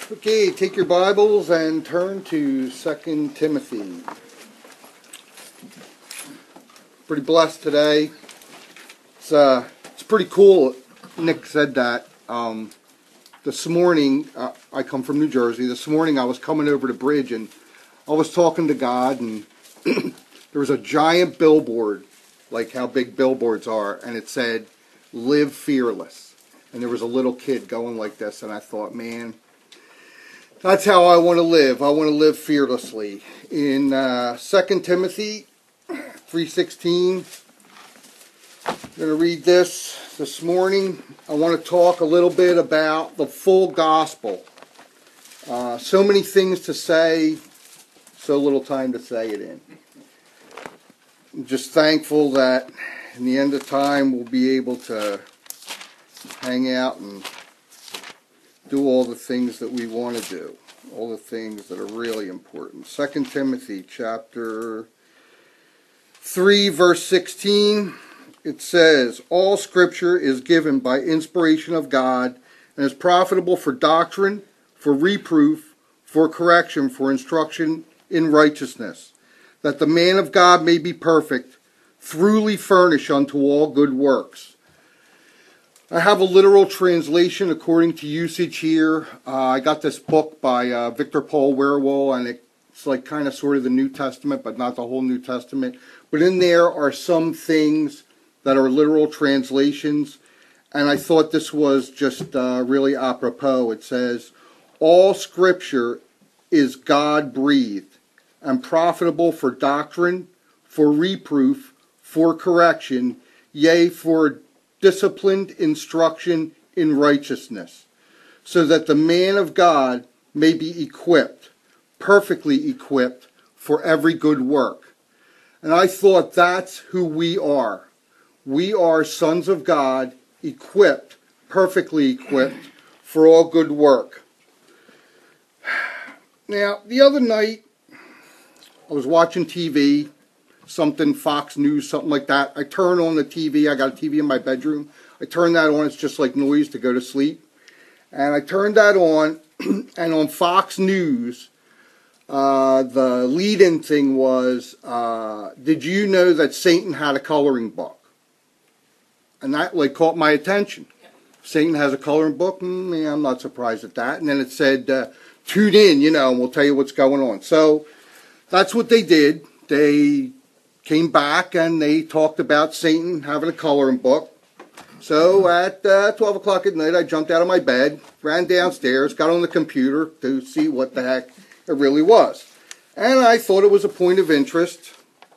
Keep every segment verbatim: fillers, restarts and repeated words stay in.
Okay, take your Bibles and turn to Second Timothy. Pretty blessed today. It's uh, it's pretty cool. Nick said that. Um, this morning, uh, I come from New Jersey. This morning I was coming over the bridge and I was talking to God, and there was a giant billboard, like how big billboards are, and it said, "Live fearless." And there was a little kid going like this, and I thought, man, that's how I want to live. I want to live fearlessly. In uh, Second Timothy three sixteen, I'm going to read this this morning. I want to talk a little bit about the full gospel. Uh, so many things to say, so little time to say it in. I'm just thankful that in the end of time we'll be able to hang out and do all the things that we want to do, all the things that are really important. Second Timothy chapter three, verse sixteen, it says, "All Scripture is given by inspiration of God and is profitable for doctrine, for reproof, for correction, for instruction in righteousness, that the man of God may be perfect, thoroughly furnished unto all good works." I have a literal translation according to usage here. Uh, I got this book by uh, Victor Paul Wierwille, and it's like kind of sort of the New Testament, but not the whole New Testament. But in there are some things that are literal translations, and I thought this was just uh, really apropos. It says, "All Scripture is God-breathed and profitable for doctrine, for reproof, for correction, yea, for disciplined instruction in righteousness, so that the man of God may be equipped, perfectly equipped for every good work." And I thought that's who we are. We are sons of God, equipped, perfectly equipped for all good work. Now, the other night, I was watching T V, something, Fox News, something like that. I turn on the T V. I got a T V in my bedroom. I turn that on. It's just like noise to go to sleep. And I turned that on, and on Fox News, uh, the lead-in thing was, uh, did you know that Satan had a coloring book? And that like caught my attention. Satan has a coloring book? Mm, yeah, I'm not surprised at that. And then it said, uh, tune in, you know, and we'll tell you what's going on. So that's what they did. They came back and they talked about Satan having a coloring book. So at uh, twelve o'clock at night, I jumped out of my bed, ran downstairs, got on the computer to see what the heck it really was. And I thought it was a point of interest.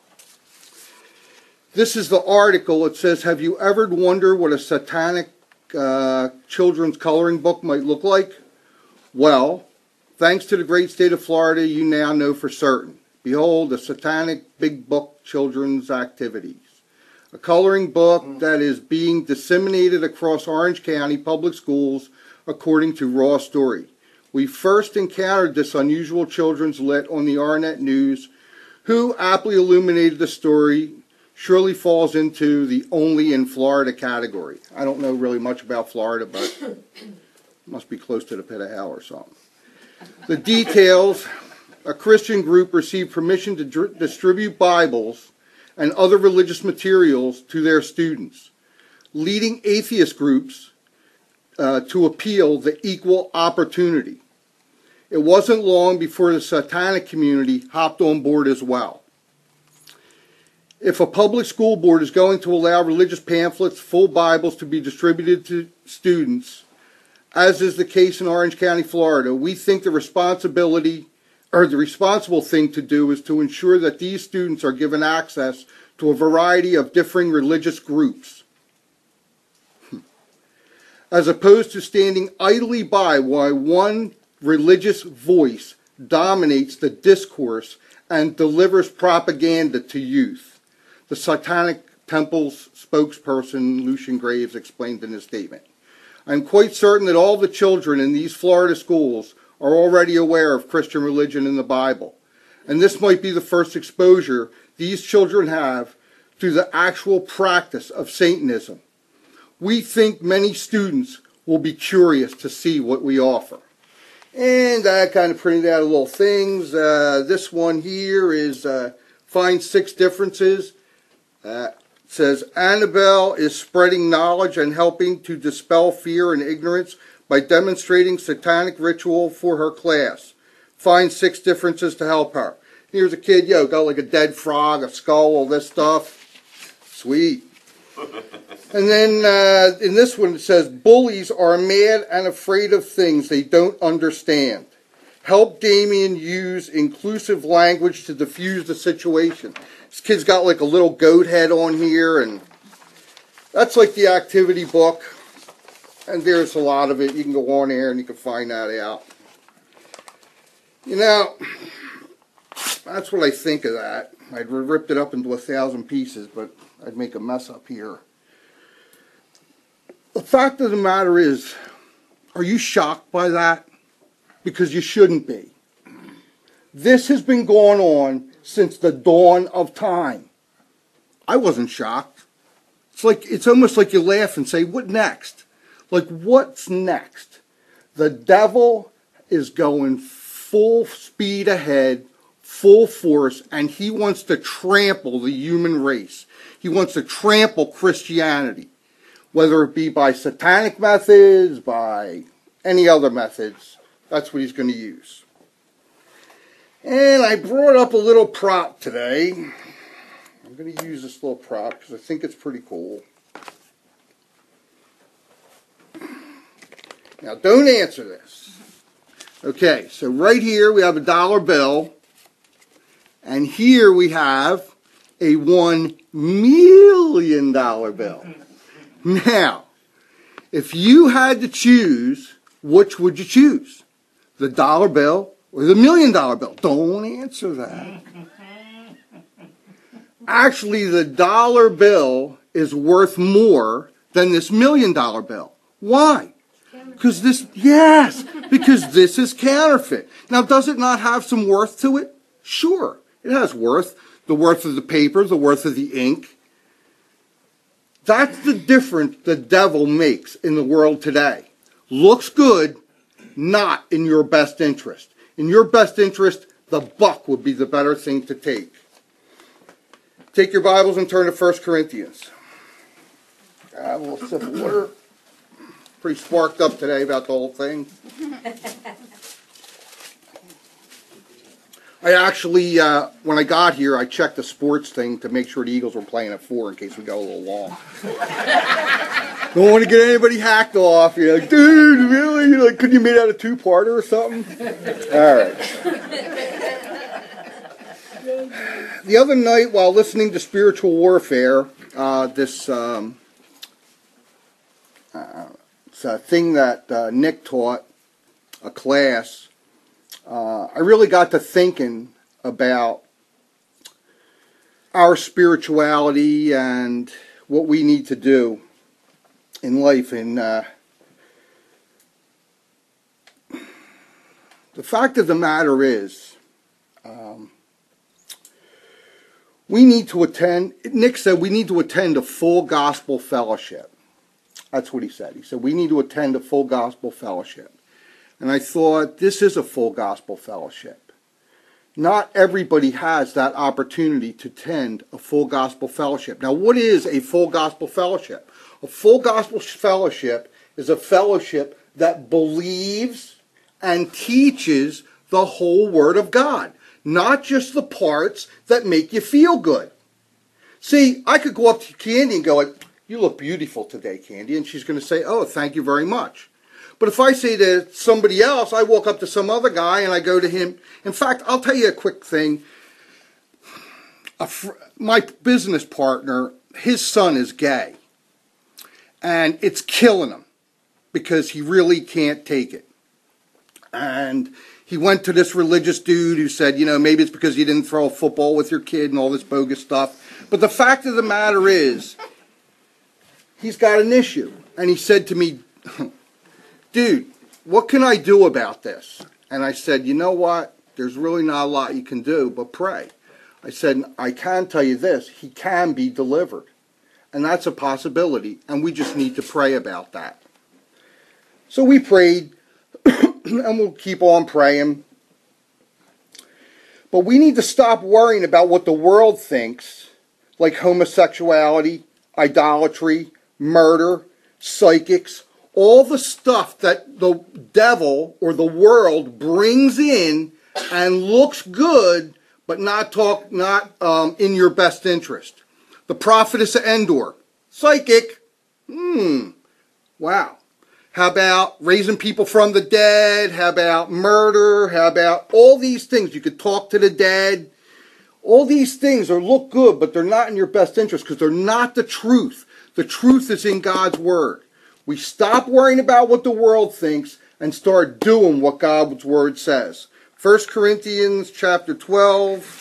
This is the article. It says, "Have you ever wondered what a satanic uh, children's coloring book might look like? Well, thanks to the great state of Florida, you now know for certain. Behold, the satanic big book children's activities. A coloring book that is being disseminated across Orange County public schools, according to Raw Story. We first encountered this unusual children's lit on the Arnet News, who aptly illuminated the story. Surely falls into the only in Florida category." I don't know really much about Florida, but it must be close to the pit of hell or something. The details: a Christian group received permission to dr- distribute Bibles and other religious materials to their students, leading atheist groups uh, to appeal the equal opportunity. It wasn't long before the satanic community hopped on board as well. If a public school board is going to allow religious pamphlets, full Bibles to be distributed to students, as is the case in Orange County, Florida, we think the responsibility or the responsible thing to do is to ensure that these students are given access to a variety of differing religious groups, as opposed to standing idly by while one religious voice dominates the discourse and delivers propaganda to youth, the Satanic Temple's spokesperson, Lucian Graves, explained in his statement. "I'm quite certain that all the children in these Florida schools are already aware of Christian religion in the Bible, and this might be the first exposure these children have to the actual practice of Satanism. We think many students will be curious to see what we offer." And I kind of printed out little things. Uh, this one here is uh, find six differences. Uh, it says, Annabelle is spreading knowledge and helping to dispel fear and ignorance by demonstrating satanic ritual for her class. Find six differences to help her. Here's a kid, yo, got like a dead frog, a skull, all this stuff. Sweet. And then uh, in this one it says, bullies are mad and afraid of things they don't understand. Help Damien use inclusive language to diffuse the situation. This kid's got like a little goat head on here, and that's like the activity book. And there's a lot of it. You can go on there and you can find that out. You know, that's what I think of that. I'd ripped it up into a thousand pieces, but I'd make a mess up here. The fact of the matter is, are you shocked by that? Because you shouldn't be. This has been going on since the dawn of time. I wasn't shocked. It's like, it's almost like you laugh and say, what next? Like, what's next? The devil is going full speed ahead, full force, and he wants to trample the human race. He wants to trample Christianity, whether it be by satanic methods, by any other methods. That's what he's going to use. And I brought up a little prop today. I'm going to use this little prop because I think it's pretty cool. Now, don't answer this. Okay, so right here we have a dollar bill. And here we have a one million dollar bill. Now, if you had to choose, which would you choose? The dollar bill or the million dollar bill? Don't answer that. Actually, the dollar bill is worth more than this million dollar bill. Why? Because this, yes, because this is counterfeit. Now, does it not have some worth to it? Sure, it has worth. The worth of the paper, the worth of the ink. That's the difference the devil makes in the world today. Looks good, not in your best interest. In your best interest, the buck would be the better thing to take. Take your Bibles and turn to First Corinthians. I have a little sip of water. Pretty sparked up today about the whole thing. I actually, uh, when I got here, I checked the sports thing to make sure the Eagles were playing at four in case we go a little long. Don't want to get anybody hacked off. You're like, dude, really? You're like, couldn't you make that a two-parter or something? All right. The other night, while listening to Spiritual Warfare, uh, this um, uh, it's a thing that uh, Nick taught, a class, uh, I really got to thinking about our spirituality and what we need to do in life. And uh, the fact of the matter is, um, we need to attend, Nick said we need to attend a full gospel fellowship. That's what he said. He said we need to attend a full gospel fellowship. And I thought, this is a full gospel fellowship. Not everybody has that opportunity to attend a full gospel fellowship. Now, what is a full gospel fellowship? A full gospel fellowship is a fellowship that believes and teaches the whole Word of God, not just the parts that make you feel good. See, I could go up to Candy and go, you look beautiful today, Candy, and she's going to say, oh, thank you very much. But if I say to somebody else, I walk up to some other guy and I go to him. In fact, I'll tell you a quick thing. A fr- my business partner, his son is gay. And it's killing him because he really can't take it. And he went to this religious dude who said, you know, maybe it's because you didn't throw a football with your kid and all this bogus stuff. But the fact of the matter is, he's got an issue. And he said to me, dude, what can I do about this? And I said, you know what? There's really not a lot you can do but pray. I said, I can tell you this. He can be delivered. And that's a possibility. And we just need to pray about that. So we prayed. and we'll keep on praying. But we need to stop worrying about what the world thinks, like homosexuality, idolatry, murder, psychics, all the stuff that the devil or the world brings in and looks good, but not talk, not um, in your best interest. The prophetess of Endor, psychic. Hmm. Wow. How about raising people from the dead? How about murder? How about all these things? You could talk to the dead. All these things are look good, but they're not in your best interest because they're not the truth. The truth is in God's Word. We stop worrying about what the world thinks and start doing what God's Word says. First Corinthians chapter twelve.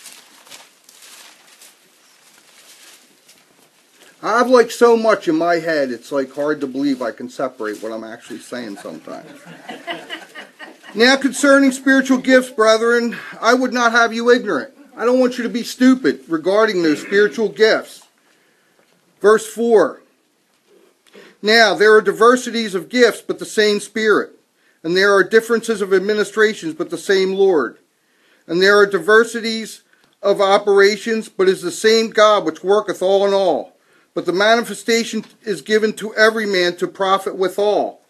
I have like so much in my head, it's like hard to believe I can separate what I'm actually saying sometimes. Now concerning spiritual gifts, brethren, I would not have you ignorant. I don't want you to be stupid regarding those spiritual gifts. Verse four. Now there are diversities of gifts, but the same Spirit. And there are differences of administrations, but the same Lord. And there are diversities of operations, but it is the same God which worketh all in all. But the manifestation is given to every man to profit withal.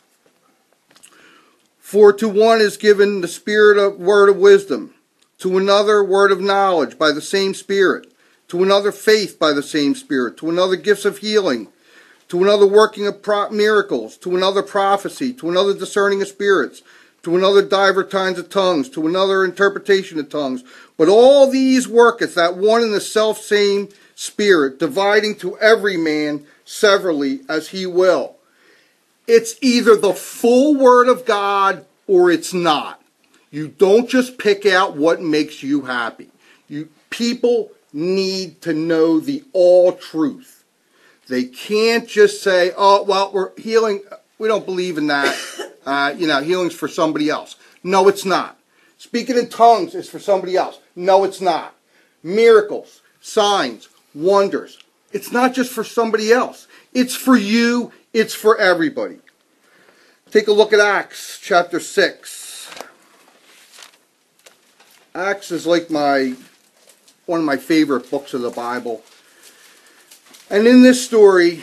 For to one is given the spirit of word of wisdom, to another word of knowledge by the same Spirit, to another faith by the same Spirit, to another gifts of healing, to another working of pro- miracles, to another prophecy, to another discerning of spirits, to another divers kinds of tongues, to another interpretation of tongues. But all these worketh that one and the selfsame Spirit, dividing to every man severally as he will. It's either the full Word of God or it's not. You don't just pick out what makes you happy. You people need to know the all truth. They can't just say, oh, well, we're healing. We don't believe in that. Uh, you know, healing's for somebody else. No, it's not. Speaking in tongues is for somebody else. No, it's not. Miracles, signs, wonders. It's not just for somebody else. It's for you. It's for everybody. Take a look at Acts chapter six. Acts is like my one of my favorite books of the Bible. And in this story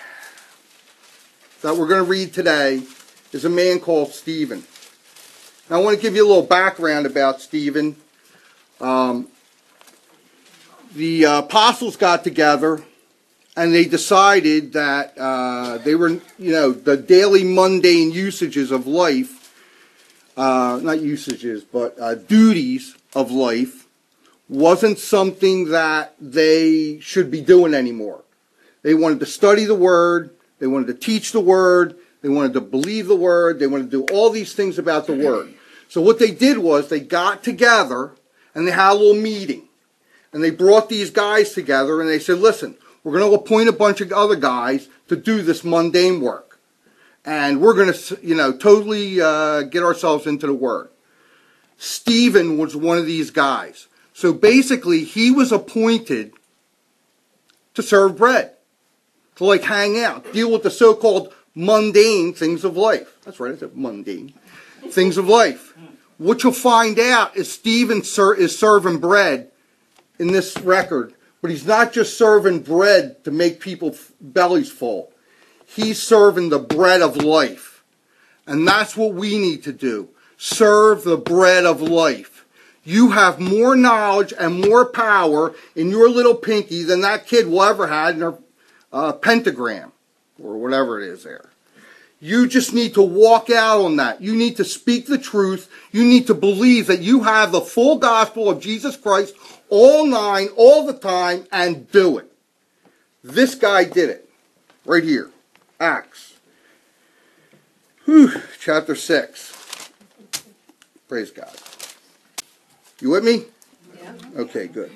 that we're going to read today is a man called Stephen. Now I want to give you a little background about Stephen. Um, The uh, apostles got together and they decided that uh, they were, you know, the daily mundane usages of life, uh, not usages, but uh, duties of life, wasn't something that they should be doing anymore. They wanted to study the Word, they wanted to teach the Word, they wanted to believe the Word, they wanted to do all these things about the Word. So what they did was they got together and they had a little meeting. And they brought these guys together and they said, listen, we're going to appoint a bunch of other guys to do this mundane work. And we're going to, you know, totally uh, get ourselves into the Word. Stephen was one of these guys. So basically, he was appointed to serve bread, to like hang out, deal with the so-called mundane things of life. That's right, I said mundane. Things of life. What you'll find out is Stephen ser- is serving bread in this record, but he's not just serving bread to make people's bellies full. He's serving the bread of life. And that's what we need to do. Serve the bread of life. You have more knowledge and more power in your little pinky than that kid will ever had in her uh, pentagram, or whatever it is there. You just need to walk out on that. You need to speak the truth. You need to believe that you have the full gospel of Jesus Christ, all nine, all the time, and do it. This guy did it. Right here. Acts. Whew, chapter six. Praise God. You with me? Yeah. Okay, good.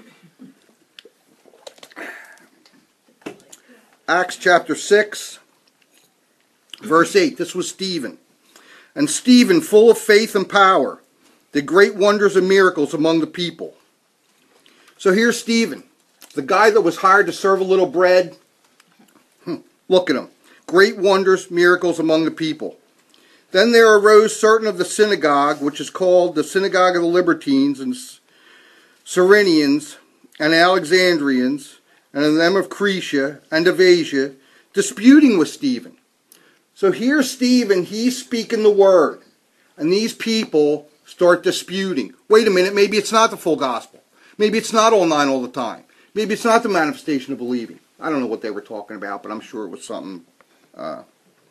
Acts chapter six. Verse eight, this was Stephen. And Stephen, full of faith and power, did great wonders and miracles among the people. So here's Stephen, the guy that was hired to serve a little bread. Look at him. Great wonders, miracles among the people. Then there arose certain of the synagogue, which is called the synagogue of the Libertines, and Cyrenians, and Alexandrians, and of them of Cretia, and of Asia, disputing with Stephen. So here's Stephen, he's speaking the word, and these people start disputing. Wait a minute, maybe it's not the full gospel. Maybe it's not online all the time. Maybe it's not the manifestation of believing. I don't know what they were talking about, but I'm sure it was something... Uh,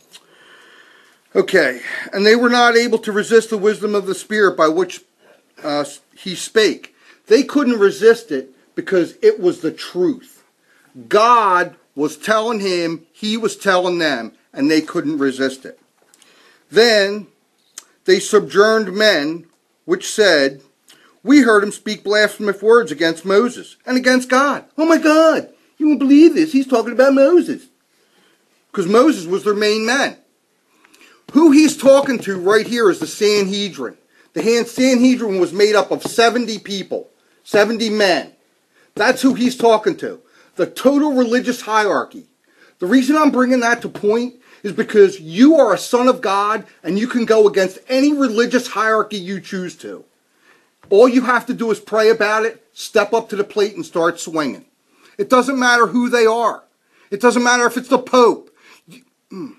Okay, and they were not able to resist the wisdom of the Spirit by which uh, he spake. They couldn't resist it because it was the truth. God was telling him, he was telling them, and they couldn't resist it. Then they sojourned men, which said, we heard him speak blasphemous words against Moses and against God. Oh my God, you won't believe this. He's talking about Moses. Because Moses was their main man. Who he's talking to right here is the Sanhedrin. The Sanhedrin was made up of seventy people, seventy men. That's who he's talking to. The total religious hierarchy. The reason I'm bringing that to point is because you are a son of God and you can go against any religious hierarchy you choose to. All you have to do is pray about it, step up to the plate and start swinging. It doesn't matter who they are. It doesn't matter if it's the Pope. Mm.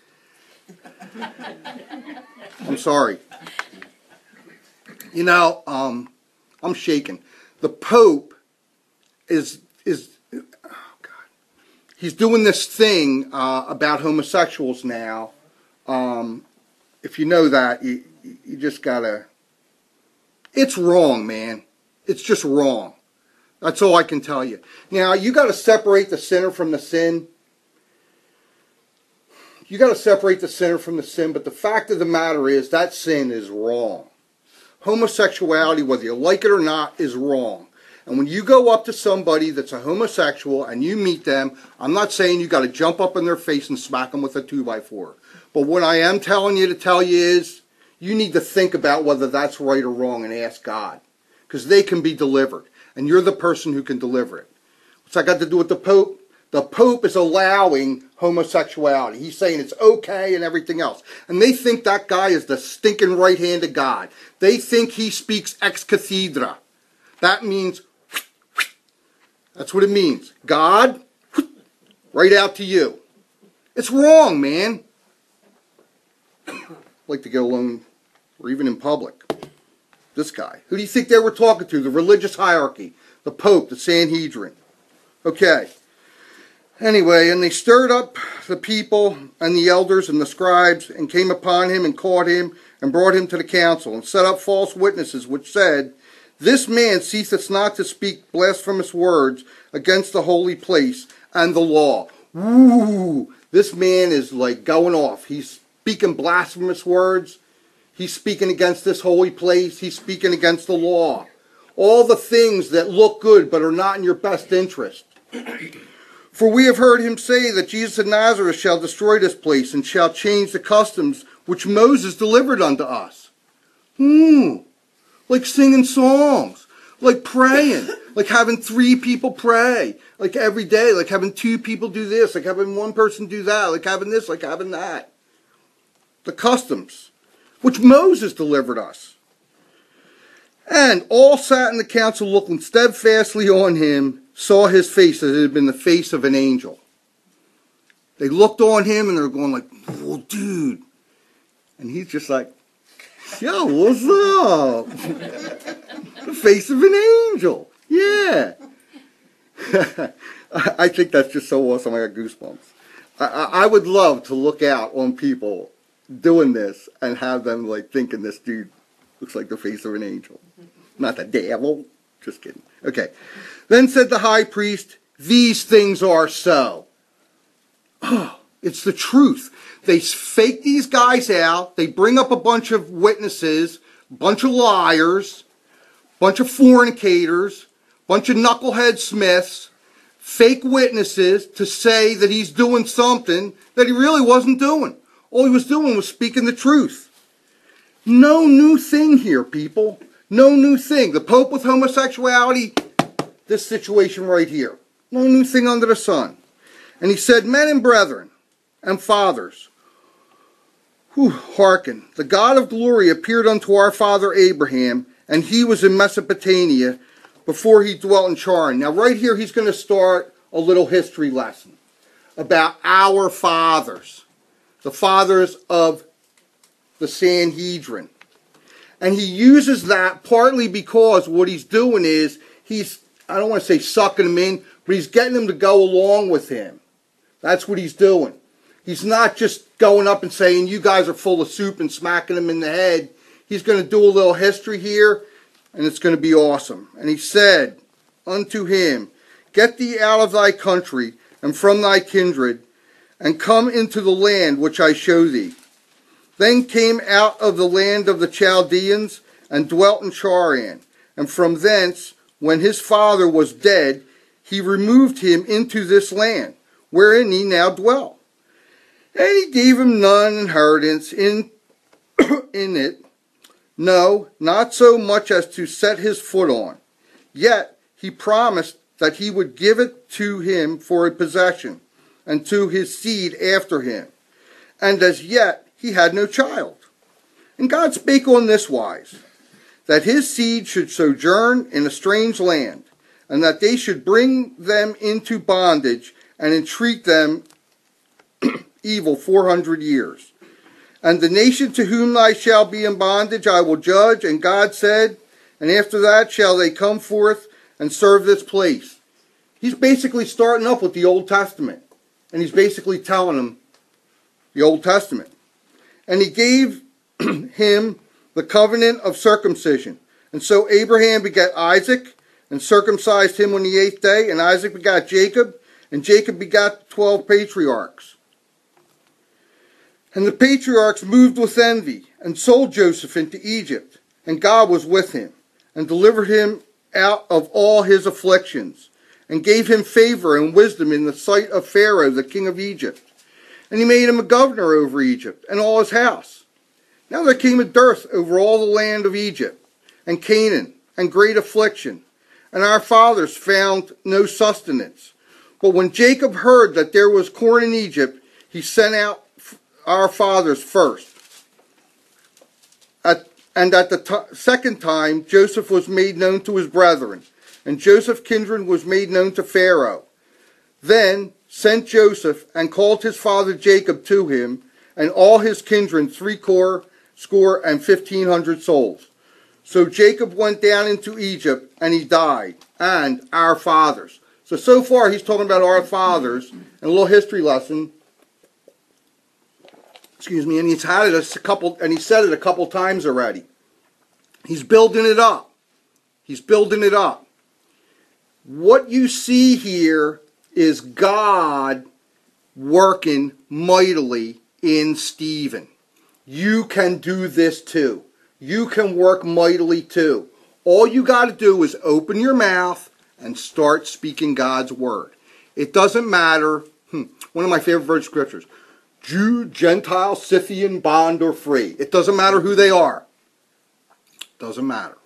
I'm sorry. You know, um, I'm shaking. The Pope is, is oh God, he's doing this thing uh, about homosexuals now. Um, if you know that, you, you just gotta, it's wrong, man. It's just wrong. That's all I can tell you. Now, you gotta separate the sinner from the sin. You got to separate the sinner from the sin, but the fact of the matter is that sin is wrong. Homosexuality, whether you like it or not, is wrong. And when you go up to somebody that's a homosexual and you meet them, I'm not saying you got to jump up in their face and smack them with a two by four. But what I am telling you to tell you is you need to think about whether that's right or wrong and ask God. Because they can be delivered. And you're the person who can deliver it. What's that got to do with the Pope? The Pope is allowing homosexuality. He's saying it's okay and everything else. And they think that guy is the stinking right hand of God. They think he speaks ex cathedra. That means, that's what it means. God, right out to you. It's wrong, man. Like to get alone, or even in public. This guy. Who do you think they were talking to? The religious hierarchy. The Pope, the Sanhedrin. Okay. Anyway, and they stirred up the people and the elders and the scribes and came upon him and caught him and brought him to the council and set up false witnesses which said, this man ceaseth not to speak blasphemous words against the holy place and the law. Woo! This man is like going off. He's speaking blasphemous words. He's speaking against this holy place. He's speaking against the law. All the things that look good but are not in your best interest. For we have heard him say that Jesus of Nazareth shall destroy this place and shall change the customs which Moses delivered unto us. Hmm. Like singing songs. Like praying. Like having three people pray. Like every day. Like having two people do this. Like having one person do that. Like having this. Like having that. The customs which Moses delivered us. And all sat in the council looking steadfastly on him, saw his face as it had been the face of an angel. They looked on him and they're going like, "Whoa, dude." And he's just like, "Yo, what's up?" The face of an angel. Yeah. I think that's just so awesome. I got goosebumps. I, I, I would love to look out on people doing this and have them like thinking this dude looks like the face of an angel. Not the devil. Just kidding. Okay. Then said the high priest, "These things are so." Oh, it's the truth. They fake these guys out. They bring up a bunch of witnesses, a bunch of liars, a bunch of fornicators, a bunch of knucklehead Smiths, fake witnesses to say that he's doing something that he really wasn't doing. All he was doing was speaking the truth. No new thing here, people. No new thing. The Pope with homosexuality, this situation right here. No new thing under the sun. And he said, "Men and brethren and fathers, Whew, hearken. The God of glory appeared unto our father Abraham, and he was in Mesopotamia before he dwelt in Charan. Now right here he's going to start a little history lesson about our fathers, the fathers of the Sanhedrin. And he uses that partly because what he's doing is he's, I don't want to say sucking them in, but he's getting them to go along with him. That's what he's doing. He's not just going up and saying, you guys are full of soup and smacking them in the head. He's going to do a little history here, and it's going to be awesome. And he said unto him, get thee out of thy country and from thy kindred, and come into the land which I show thee. Then came out of the land of the Chaldeans, and dwelt in Charan. And from thence, when his father was dead, he removed him into this land, wherein he now dwelt. And he gave him none inheritance in, in it, no, not so much as to set his foot on. Yet he promised that he would give it to him for a possession, and to his seed after him. And as yet he had no child. And God spake on this wise, that his seed should sojourn in a strange land, and that they should bring them into bondage, and entreat them evil four hundred years. And the nation to whom I shall be in bondage I will judge. And God said, and after that shall they come forth and serve this place. He's basically starting up with the Old Testament. And he's basically telling them the Old Testament. And he gave him the covenant of circumcision. And so Abraham begat Isaac, and circumcised him on the eighth day. And Isaac begat Jacob, and Jacob begat the twelve patriarchs. And the patriarchs moved with envy, and sold Joseph into Egypt. And God was with him, and delivered him out of all his afflictions, and gave him favor and wisdom in the sight of Pharaoh, the king of Egypt. And he made him a governor over Egypt, and all his house. Now there came a dearth over all the land of Egypt, and Canaan, and great affliction. And our fathers found no sustenance. But when Jacob heard that there was corn in Egypt, he sent out our fathers first. At, and at the t- second time, Joseph was made known to his brethren, and Joseph's kindred was made known to Pharaoh. Then sent Joseph, and called his father Jacob to him, and all his kindred, three core, score, and fifteen hundred souls. So Jacob went down into Egypt, and he died, and our fathers. So, so far he's talking about our fathers, and a little history lesson. Excuse me, and he's had it a couple, and he said it a couple times already. He's building it up. He's building it up. What you see here is God working mightily in Stephen. You can do this too. You can work mightily too. All you got to do is open your mouth and start speaking God's word. It doesn't matter. Hmm, one of my favorite verse scriptures. Jew, Gentile, Scythian, bond, or free. It doesn't matter who they are. Doesn't matter.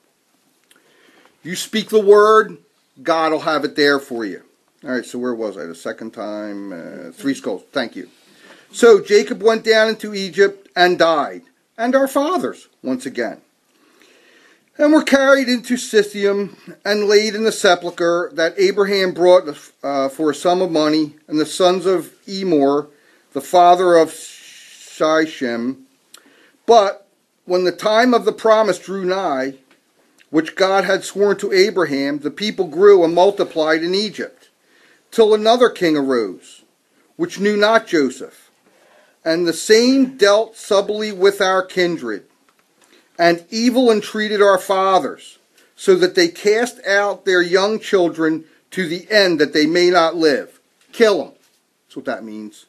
You speak the word, God will have it there for you. All right, so where was I? The second time, uh, three skulls. Thank you. So Jacob went down into Egypt and died, and our fathers, once again. And were carried into Sichem and laid in the sepulchre that Abraham brought uh, for a sum of money, and the sons of Emor, the father of Shichem. But when the time of the promise drew nigh, which God had sworn to Abraham, the people grew and multiplied in Egypt, till another king arose, which knew not Joseph. And the same dealt subtly with our kindred, and evil entreated our fathers, so that they cast out their young children to the end that they may not live. Kill them. That's what that means.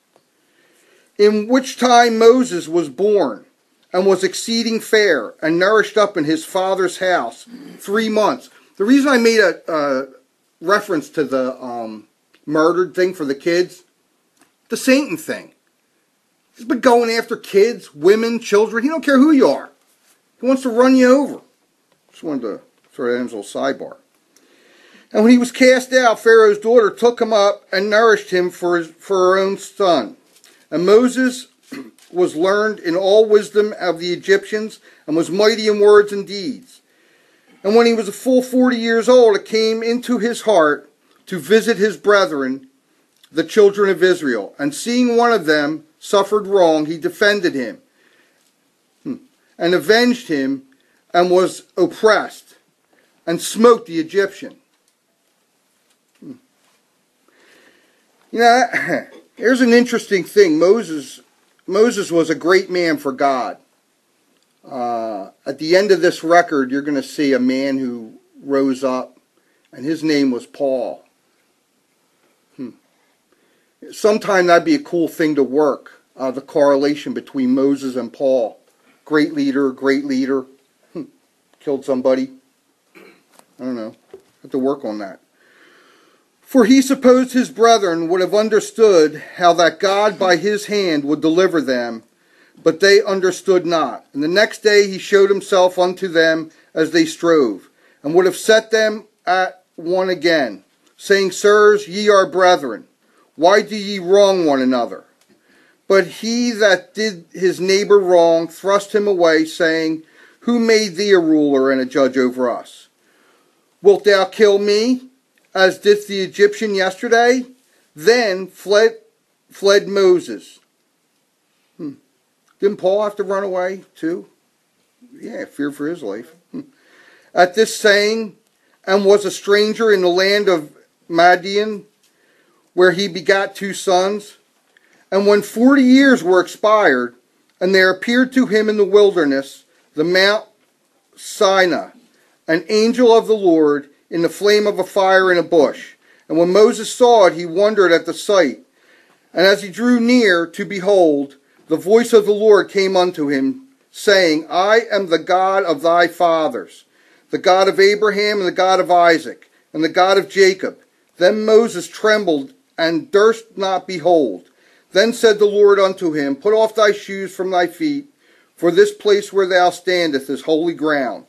In which time Moses was born, and was exceeding fair, and nourished up in his father's house three months. The reason I made a uh, reference to the um, murdered thing for the kids, the Satan thing. He's been going after kids, women, children. He don't care who you are. He wants to run you over. Just wanted to throw that in as a little sidebar. And when he was cast out, Pharaoh's daughter took him up and nourished him for his, for her own son. And Moses was learned in all wisdom of the Egyptians, and was mighty in words and deeds. And when he was a full forty years old, it came into his heart to visit his brethren, the children of Israel. And seeing one of them suffered wrong, he defended him, and avenged him, and was oppressed, and smote the Egyptian. You know, here's an interesting thing. Moses, Moses was a great man for God. Uh, at the end of this record, you're going to see a man who rose up, and his name was Paul. Hmm. Sometime that'd be a cool thing to work, uh, the correlation between Moses and Paul. Great leader, great leader. Hmm. Killed somebody. I don't know. Have to work on that. For he supposed his brethren would have understood how that God by his hand would deliver them, but they understood not. And the next day he showed himself unto them as they strove, and would have set them at one again, saying, Sirs, ye are brethren, why do ye wrong one another? But he that did his neighbor wrong thrust him away, saying, Who made thee a ruler and a judge over us? Wilt thou kill me, as did the Egyptian yesterday? Then fled fled Moses. Hmm. Didn't Paul have to run away too? Yeah, fear for his life. Hmm. At this saying, and was a stranger in the land of Madian, where he begat two sons. And when forty years were expired, and there appeared to him in the wilderness, the Mount Sinai, an angel of the Lord, in the flame of a fire in a bush. And when Moses saw it, he wondered at the sight. And as he drew near to behold, the voice of the Lord came unto him, saying, I am the God of thy fathers, the God of Abraham and the God of Isaac, and the God of Jacob. Then Moses trembled and durst not behold. Then said the Lord unto him, Put off thy shoes from thy feet, for this place where thou standest is holy ground.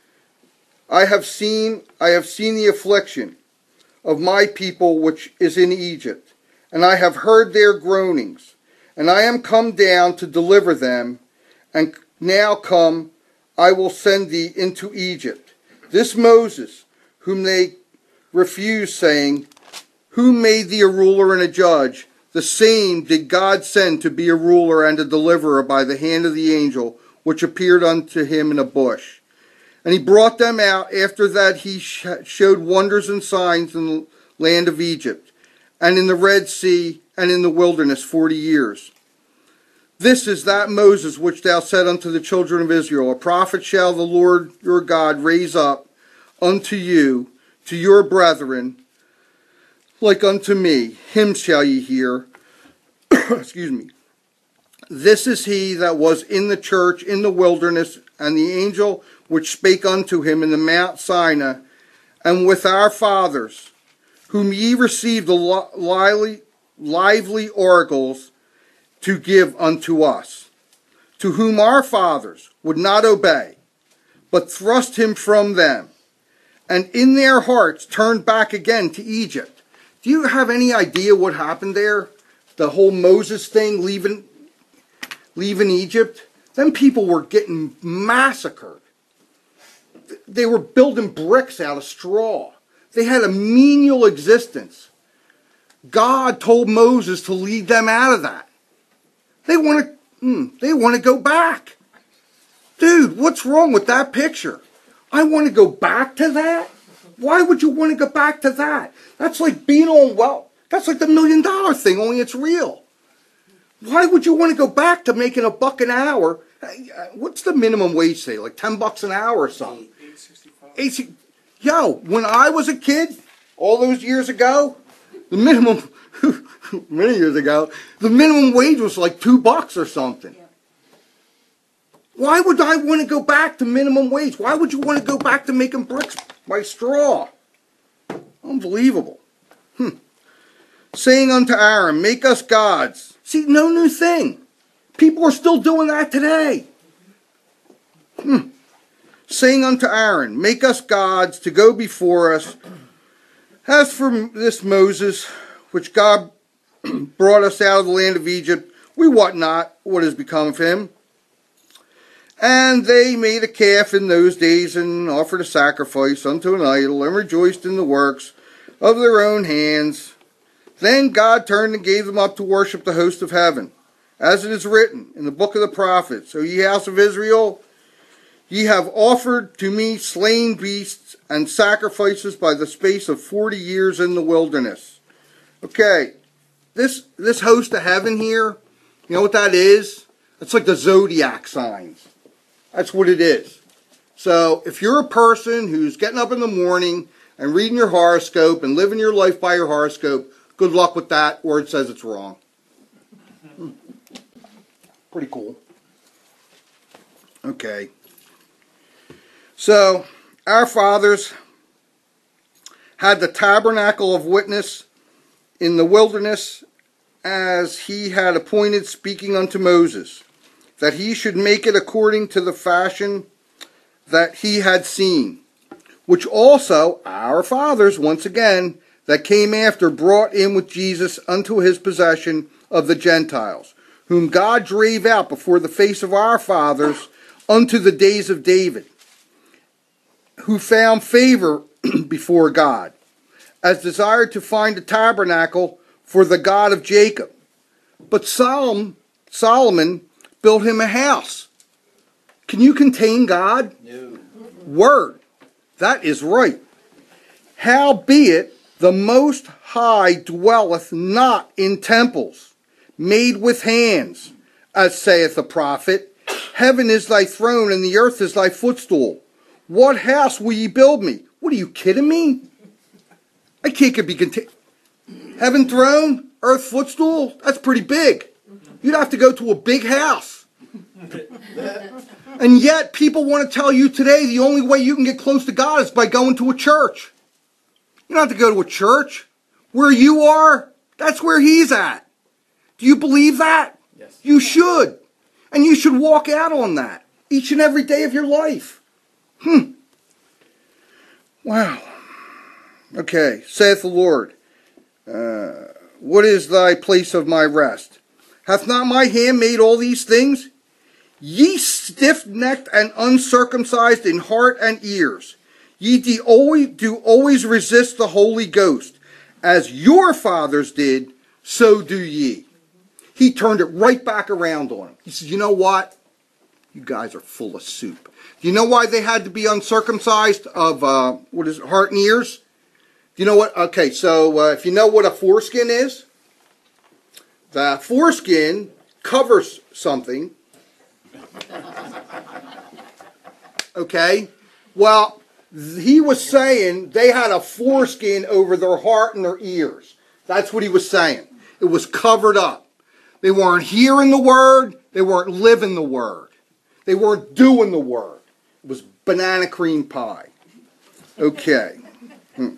I have seen, I have seen the affliction of my people which is in Egypt, and I have heard their groanings, and I am come down to deliver them, and now come, I will send thee into Egypt. This Moses, whom they refused, saying, Who made thee a ruler and a judge? The same did God send to be a ruler and a deliverer by the hand of the angel, which appeared unto him in a bush. And he brought them out. After that he sh- showed wonders and signs in the land of Egypt, and in the Red Sea, and in the wilderness forty years. This is that Moses which thou said unto the children of Israel, A prophet shall the Lord your God raise up unto you, to your brethren, like unto me. Him shall ye hear. Excuse me. This is he that was in the church in the wilderness, and the angel which spake unto him in the Mount Sinai, and with our fathers, whom ye received the lively, lively oracles to give unto us, to whom our fathers would not obey, but thrust him from them, and in their hearts turned back again to Egypt. Do you have any idea what happened there? The whole Moses thing, leaving, leaving Egypt? Them people were getting massacred. They were building bricks out of straw. They had a menial existence. God told Moses to lead them out of that. They want to, mm, they want to go back. Dude, what's wrong with that picture? I want to go back to that? Why would you want to go back to that? That's like being on, well, that's like the million dollar thing, only it's real. Why would you want to go back to making a buck an hour? What's the minimum wage say? Like ten bucks an hour or something? eight sixty-five. Yo, when I was a kid, all those years ago, the minimum, many years ago, the minimum wage was like two bucks or something. Yeah. Why would I want to go back to minimum wage? Why would you want to go back to making bricks by straw? Unbelievable. Hmm. Saying unto Aaron, Make us gods. See, no new thing. People are still doing that today. Hmm. Saying unto Aaron, Make us gods to go before us. As for this Moses, which God brought us out of the land of Egypt, We wot not what has become of him. And they made a calf in those days, and offered a sacrifice unto an idol, and rejoiced in the works of their own hands. Then God turned and gave them up to worship the host of heaven, as it is written in the book of the prophets, O ye house of Israel, ye have offered to me slain beasts and sacrifices by the space of forty years in the wilderness. Okay, this this host of heaven here, you know what that is? It's like the zodiac signs. That's what it is. So if you're a person who's getting up in the morning and reading your horoscope and living your life by your horoscope, good luck with that. Word says it's wrong. Hmm. Pretty cool. Okay. So our fathers had the tabernacle of witness in the wilderness, as he had appointed, speaking unto Moses, that he should make it according to the fashion that he had seen, which also our fathers, once again, that came after, brought in with Jesus unto his possession of the Gentiles, whom God drave out before the face of our fathers unto the days of David, who found favor before God, as desired to find a tabernacle for the God of Jacob. But Solomon, Solomon built him a house. Can you contain God? No. Word. That is right. Howbeit, the Most High dwelleth not in temples made with hands, as saith the prophet. Heaven is thy throne, and the earth is thy footstool. What house will ye build me? What, are you kidding me? I can't be contained. Heaven throne, earth footstool, that's pretty big. You'd have to go to a big house. And yet, people want to tell you today the only way you can get close to God is by going to a church. You don't have to go to a church. Where you are, that's where he's at. Do you believe that? Yes. You should. And you should walk out on that each and every day of your life. Hmm. Wow. Okay, saith the Lord, uh, what is thy place of my rest? Hath not my hand made all these things? Ye stiff-necked and uncircumcised in heart and ears, ye do always, do always resist the Holy Ghost. As your fathers did, so do ye. He turned it right back around on him. He said, you know what? You guys are full of soup. Do you know why they had to be uncircumcised of, uh, what is it, heart and ears? Do you know what? Okay, so uh, if you know what a foreskin is, the foreskin covers something. Okay? Well, he was saying they had a foreskin over their heart and their ears. That's what he was saying. It was covered up. They weren't hearing the word. They weren't living the word. They weren't doing the word. It was banana cream pie. Okay. Hmm.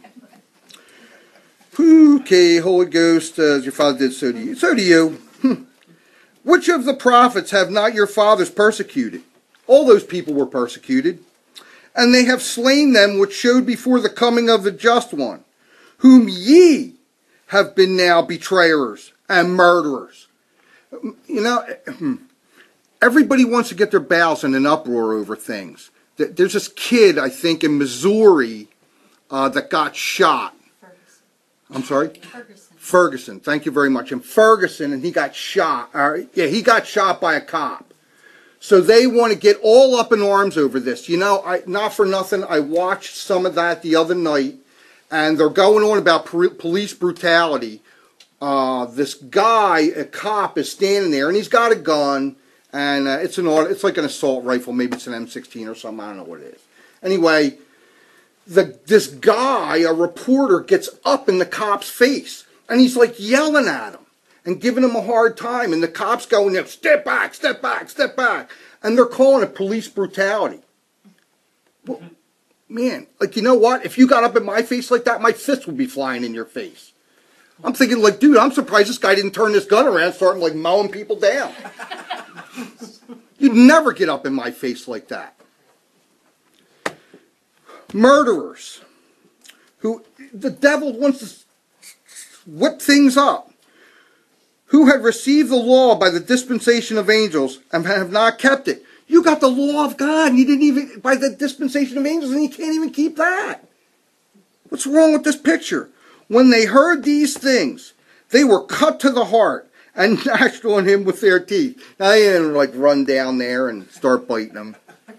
Okay, Holy Ghost, uh, as your father did, so do you. So do you. Hmm. Which of the prophets have not your fathers persecuted? All those people were persecuted. And they have slain them which showed before the coming of the just one, whom ye have been now betrayers and murderers. You know, everybody wants to get their bowels in an uproar over things. There's this kid, I think, in Missouri uh, that got shot. Ferguson. I'm sorry? Ferguson. Ferguson. Thank you very much. In Ferguson, and he got shot. Uh, yeah, he got shot by a cop. So they want to get all up in arms over this. You know, I, not for nothing, I watched some of that the other night, and they're going on about police brutality. Uh, this guy, a cop, is standing there, and he's got a gun, and uh, it's an it's like an assault rifle. Maybe it's an M sixteen or something. I don't know what it is. Anyway, the this guy, a reporter, gets up in the cop's face, and he's like yelling at him and giving him a hard time, and the cop's going there, step back, step back, step back, and they're calling it police brutality. Well, man, like, you know what? If you got up in my face like that, my fist would be flying in your face. I'm thinking, like, dude, I'm surprised this guy didn't turn this gun around and start, like, mowing people down. You'd never get up in my face like that. Murderers, who the devil wants to whip things up, who had received the law by the dispensation of angels and have not kept it. You got the law of God and you didn't even, by the dispensation of angels, and you can't even keep that. What's wrong with this picture? When they heard these things, they were cut to the heart and gnashed on him with their teeth. Now they didn't like run down there and start biting him.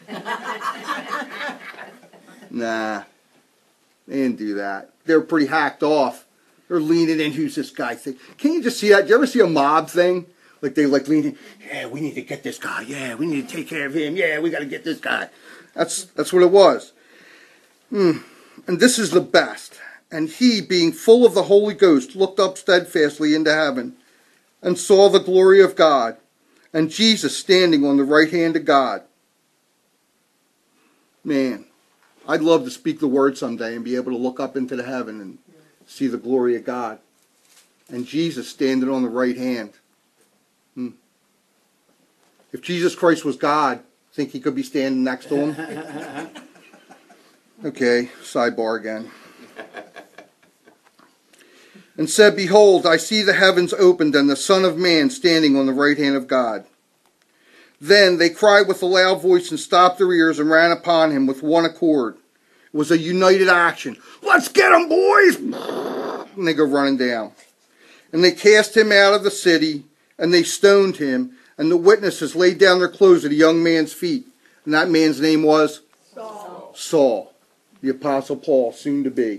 Nah, they didn't do that. They were pretty hacked off. They're leaning in. Who's this guy thing? Can you just see that? Do you ever see a mob thing? Like they like leaning. Yeah, we need to get this guy. Yeah, we need to take care of him. Yeah, we got to get this guy. That's that's what it was. Hmm. And this is the best. And he, being full of the Holy Ghost, looked up steadfastly into heaven and saw the glory of God and Jesus standing on the right hand of God. Man, I'd love to speak the word someday and be able to look up into the heaven and see the glory of God. And Jesus standing on the right hand. Hmm. If Jesus Christ was God, think he could be standing next to him? Okay, sidebar again. And said, Behold, I see the heavens opened and the Son of Man standing on the right hand of God. Then they cried with a loud voice and stopped their ears and ran upon him with one accord. It was a united action. Let's get him, boys! And they go running down. And they cast him out of the city, and they stoned him, and the witnesses laid down their clothes at a young man's feet. And that man's name was? Saul. Saul, the Apostle Paul, soon to be.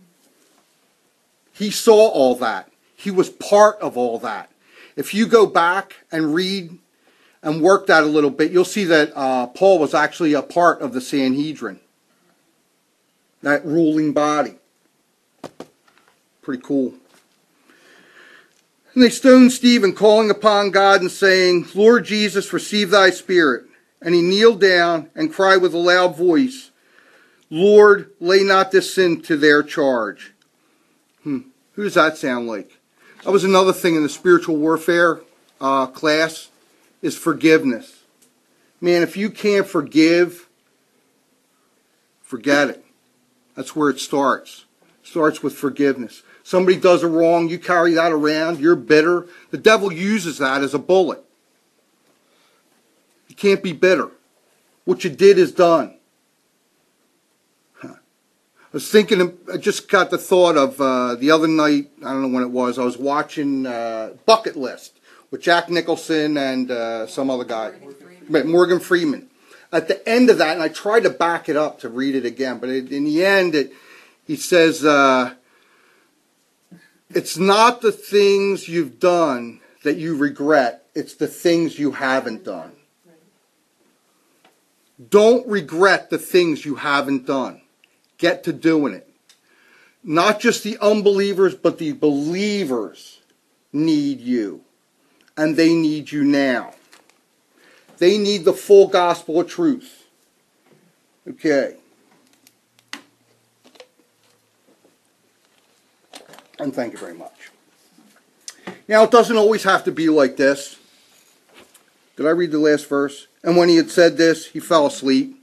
He saw all that. He was part of all that. If you go back and read and work that a little bit, you'll see that uh, Paul was actually a part of the Sanhedrin. That ruling body. Pretty cool. And they stoned Stephen, calling upon God and saying, Lord Jesus, receive thy spirit. And he kneeled down and cried with a loud voice, Lord, lay not this sin to their charge. Hmm. Who does that sound like? That was another thing in the spiritual warfare uh, class, is forgiveness. Man, if you can't forgive, forget it. That's where it starts. It starts with forgiveness. Somebody does a wrong, you carry that around, you're bitter. The devil uses that as a bullet. You can't be bitter. What you did is done. I was thinking, of, I just got the thought of uh, the other night, I don't know when it was, I was watching uh, Bucket List with Jack Nicholson and uh, some other guy, Morgan, Morgan Freeman. At the end of that, and I tried to back it up to read it again, but it, in the end, it, he says, uh, it's not the things you've done that you regret, it's the things you haven't done. Don't regret the things you haven't done. Get to doing it. Not just the unbelievers, but the believers need you. And they need you now. They need the full gospel of truth. Okay. And thank you very much. Now, it doesn't always have to be like this. Did I read the last verse? And when he had said this, he fell asleep.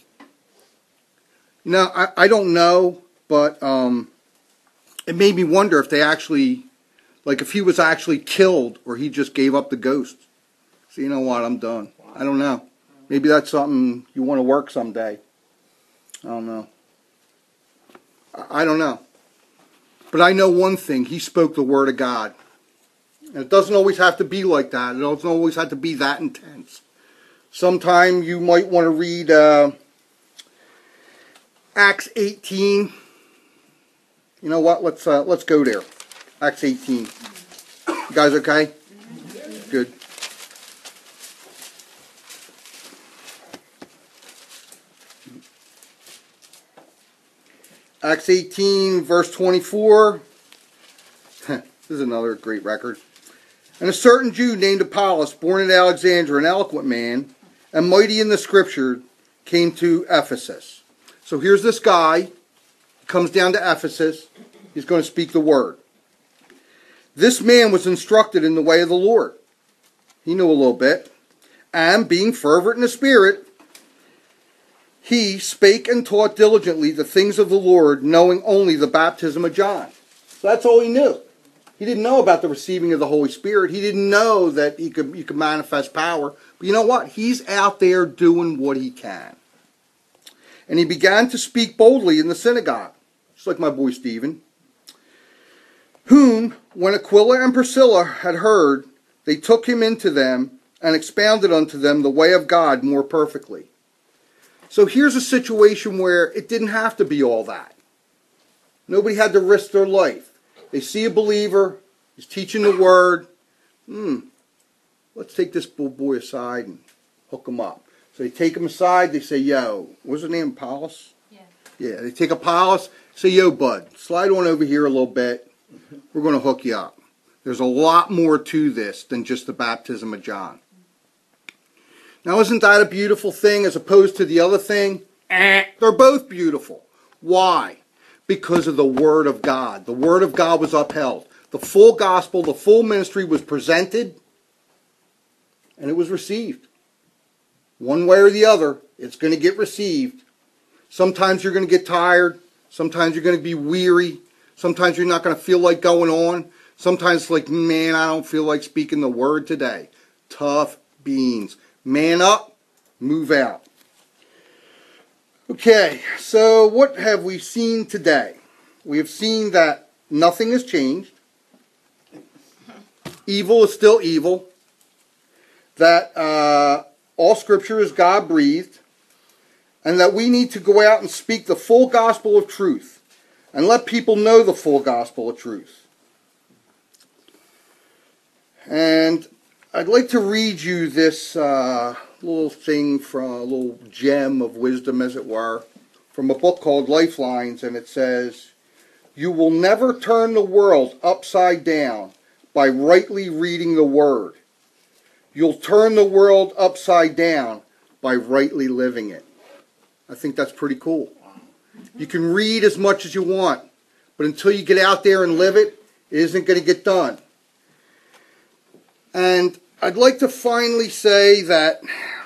You know, I, I don't know, but um, it made me wonder if they actually, like if he was actually killed or he just gave up the ghost. So you know what, I'm done. I don't know. Maybe that's something you want to work someday. I don't know. I, I don't know. But I know one thing, he spoke the word of God. And it doesn't always have to be like that. It doesn't always have to be that intense. Sometime you might want to read uh, Acts eighteen. You know what? Let's uh, let's go there. Acts eighteen. You guys okay? Good. Acts eighteen, verse twenty-four. This is another great record. And a certain Jew named Apollos, born at Alexandria, an eloquent man, and mighty in the scripture, came to Ephesus. So here's this guy. He comes down to Ephesus. He's going to speak the word. This man was instructed in the way of the Lord. He knew a little bit. And being fervent in the spirit, he spake and taught diligently the things of the Lord, knowing only the baptism of John. So that's all he knew. He didn't know about the receiving of the Holy Spirit. He didn't know that he could, he could manifest power. But you know what? He's out there doing what he can. And he began to speak boldly in the synagogue, just like my boy Stephen, whom, when Aquila and Priscilla had heard, they took him into them and expounded unto them the way of God more perfectly. So here's a situation where it didn't have to be all that. Nobody had to risk their life. They see a believer, he's teaching the word. Hmm, let's take this boy aside and hook him up. So they take him aside, they say, yo, what's his name, Apollos? Yeah. Yeah, they take Apollos, say, yo, bud, slide on over here a little bit. We're going to hook you up. There's a lot more to this than just the baptism of John. Now, isn't that a beautiful thing as opposed to the other thing? Eh, they're both beautiful. Why? Because of the Word of God. The Word of God was upheld. The full gospel, the full ministry was presented, and it was received. One way or the other, it's going to get received. Sometimes you're going to get tired. Sometimes you're going to be weary. Sometimes you're not going to feel like going on. Sometimes it's like, man, I don't feel like speaking the word today. Tough beans. Man up, move out. Okay, so what have we seen today? We have seen that nothing has changed. Evil is still evil. That uh, all Scripture is God-breathed. And that we need to go out and speak the full gospel of truth. And let people know the full gospel of truth. And I'd like to read you this uh, little thing from a little gem of wisdom, as it were, from a book called Lifelines, and it says, "You will never turn the world upside down by rightly reading the Word. You'll turn the world upside down by rightly living it." I think that's pretty cool. You can read as much as you want, but until you get out there and live it, it isn't going to get done. And I'd like to finally say that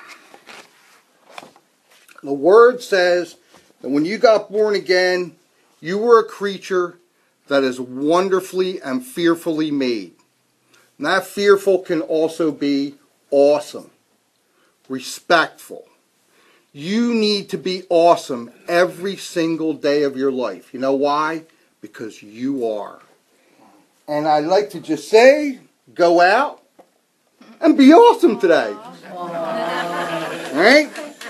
the Word says that when you got born again, you were a creature that is wonderfully and fearfully made. And that fearful can also be awesome, respectful. You need to be awesome every single day of your life. You know why? Because you are. And I'd like to just say, go out and be awesome today. All right?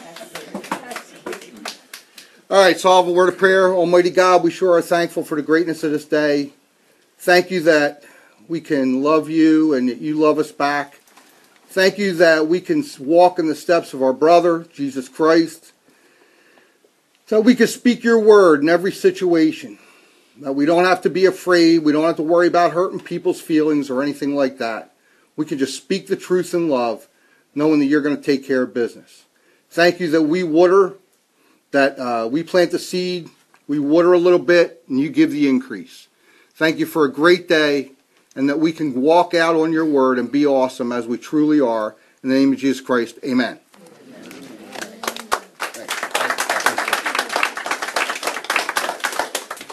All right, so I'll have a word of prayer. Almighty God, we sure are thankful for the greatness of this day. Thank you that we can love you and that you love us back. Thank you that we can walk in the steps of our brother, Jesus Christ. So we can speak your word in every situation. That we don't have to be afraid. We don't have to worry about hurting people's feelings or anything like that. We can just speak the truth in love, knowing that you're going to take care of business. Thank you that we water, that uh, we plant the seed, we water a little bit, and you give the increase. Thank you for a great day, and that we can walk out on your word and be awesome as we truly are. In the name of Jesus Christ, amen.